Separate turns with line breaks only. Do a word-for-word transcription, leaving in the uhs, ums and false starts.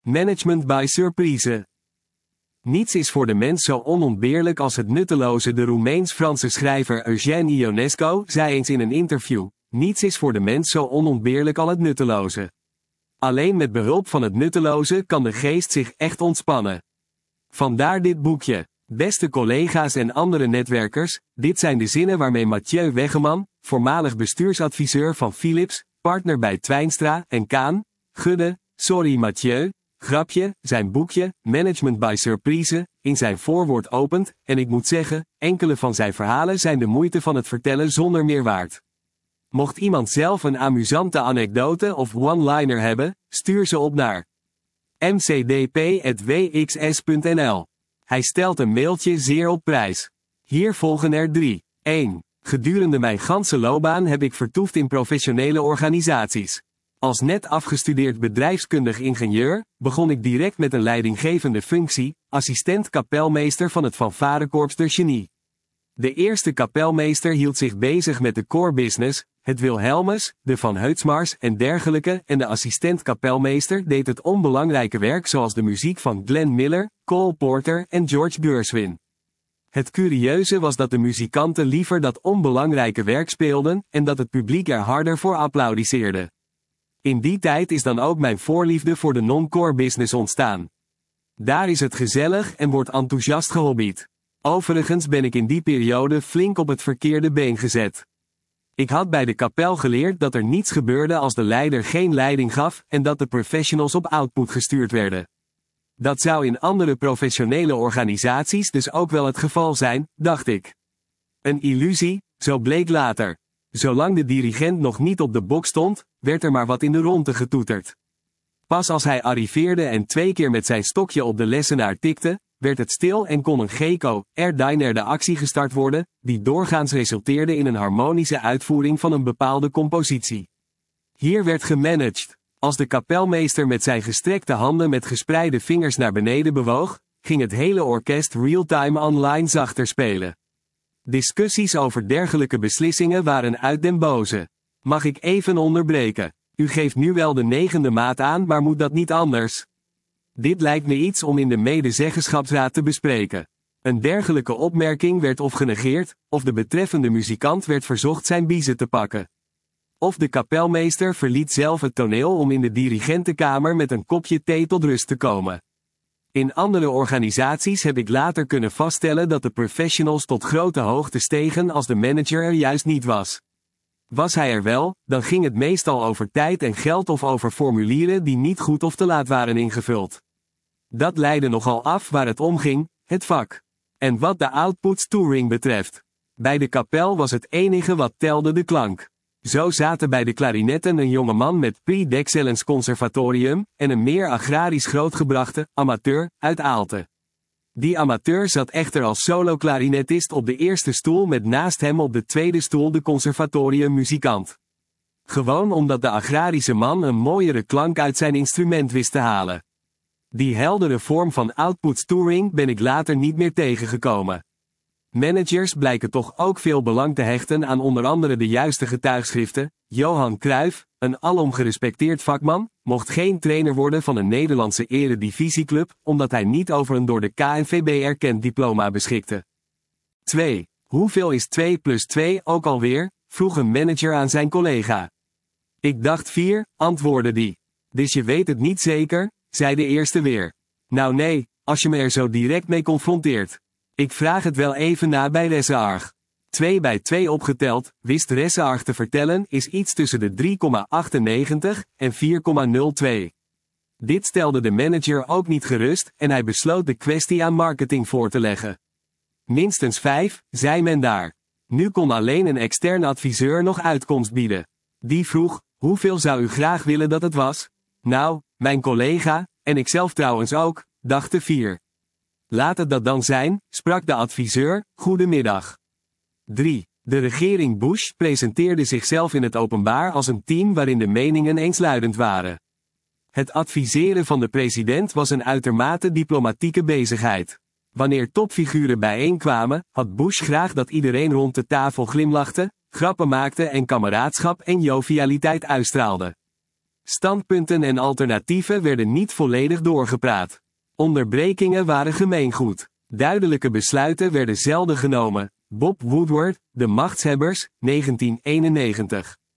Management by surprise. Niets is voor de mens zo onontbeerlijk als het nutteloze. De Roemeens-Franse schrijver Eugène Ionesco zei eens in een interview: niets is voor de mens zo onontbeerlijk als het nutteloze. Alleen met behulp van het nutteloze kan de geest zich echt ontspannen. Vandaar dit boekje. Beste collega's en andere netwerkers, dit zijn de zinnen waarmee Mathieu Weggeman, voormalig bestuursadviseur van Philips, partner bij Twijnstra en Kaan, Gudde, sorry Mathieu, grapje, zijn boekje, Management by Surprise, in zijn voorwoord opent, en ik moet zeggen, enkele van zijn verhalen zijn de moeite van het vertellen zonder meer waard. Mocht iemand zelf een amusante anekdote of one-liner hebben, stuur ze op naar m c d p at w x s punt n l. Hij stelt een mailtje zeer op prijs. Hier volgen er drie. één. Gedurende mijn ganse loopbaan heb ik vertoefd in professionele organisaties. Als net afgestudeerd bedrijfskundig ingenieur, begon ik direct met een leidinggevende functie, assistent kapelmeester van het fanfarekorps de Genie. De eerste kapelmeester hield zich bezig met de core business, het Wilhelmus, de Van Heutsmars en dergelijke, en de assistent kapelmeester deed het onbelangrijke werk zoals de muziek van Glenn Miller, Cole Porter en George Gershwin. Het curieuze was dat de muzikanten liever dat onbelangrijke werk speelden en dat het publiek er harder voor applaudisseerde. In die tijd is dan ook mijn voorliefde voor de non-core business ontstaan. Daar is het gezellig en wordt enthousiast gehobbied. Overigens ben ik in die periode flink op het verkeerde been gezet. Ik had bij de kapel geleerd dat er niets gebeurde als de leider geen leiding gaf en dat de professionals op output gestuurd werden. Dat zou in andere professionele organisaties dus ook wel het geval zijn, dacht ik. Een illusie, zo bleek later. Zolang de dirigent nog niet op de bok stond, werd er maar wat in de ronde getoeterd. Pas als hij arriveerde en twee keer met zijn stokje op de lessenaar tikte, werd het stil en kon een Gecko, Erdiner de actie gestart worden, die doorgaans resulteerde in een harmonische uitvoering van een bepaalde compositie. Hier werd gemanaged. Als de kapelmeester met zijn gestrekte handen met gespreide vingers naar beneden bewoog, ging het hele orkest real-time online zachter spelen. Discussies over dergelijke beslissingen waren uit den boze. Mag ik even onderbreken? U geeft nu wel de negende maat aan, maar moet dat niet anders? Dit lijkt me iets om in de medezeggenschapsraad te bespreken. Een dergelijke opmerking werd of genegeerd, of de betreffende muzikant werd verzocht zijn biezen te pakken. Of de kapelmeester verliet zelf het toneel om in de dirigentenkamer met een kopje thee tot rust te komen. In andere organisaties heb ik later kunnen vaststellen dat de professionals tot grote hoogte stegen als de manager er juist niet was. Was hij er wel, dan ging het meestal over tijd en geld of over formulieren die niet goed of te laat waren ingevuld. Dat leidde nogal af waar het om ging, het vak. En wat de outputs touring betreft. Bij de kapel was het enige wat telde de klank. Zo zaten bij de klarinetten een jongeman met Prix d'Excellence Conservatorium en een meer agrarisch grootgebrachte amateur uit Aalte. Die amateur zat echter als solo-klarinetist op de eerste stoel met naast hem op de tweede stoel de conservatoriummuzikant. Gewoon omdat de agrarische man een mooiere klank uit zijn instrument wist te halen. Die heldere vorm van outputs touring ben ik later niet meer tegengekomen. Managers blijken toch ook veel belang te hechten aan onder andere de juiste getuigschriften. Johan Cruijff, een alom gerespecteerd vakman, mocht geen trainer worden van een Nederlandse eredivisieclub, omdat hij niet over een door de K N V B erkend diploma beschikte. twee. Hoeveel is twee plus twee ook alweer? Vroeg een manager aan zijn collega. Ik dacht vier, antwoordde die. Dus je weet het niet zeker? Zei de eerste weer. Nou nee, als je me er zo direct mee confronteert. Ik vraag het wel even na bij Ressaarch. twee bij twee opgeteld, wist Ressaarch te vertellen, is iets tussen de drie komma achtennegentig en vier komma nul twee. Dit stelde de manager ook niet gerust en hij besloot de kwestie aan marketing voor te leggen. Minstens vijf, zei men daar. Nu kon alleen een extern adviseur nog uitkomst bieden. Die vroeg, hoeveel zou u graag willen dat het was? Nou, mijn collega, en ikzelf trouwens ook, dachten vier. Laat het dat dan zijn, sprak de adviseur, goedemiddag. drie. De regering Bush presenteerde zichzelf in het openbaar als een team waarin de meningen eensluidend waren. Het adviseren van de president was een uitermate diplomatieke bezigheid. Wanneer topfiguren bijeenkwamen, had Bush graag dat iedereen rond de tafel glimlachte, grappen maakte en kameraadschap en jovialiteit uitstraalde. Standpunten en alternatieven werden niet volledig doorgepraat. Onderbrekingen waren gemeengoed. Duidelijke besluiten werden zelden genomen. Bob Woodward, De Machtshebbers, negentien eenennegentig.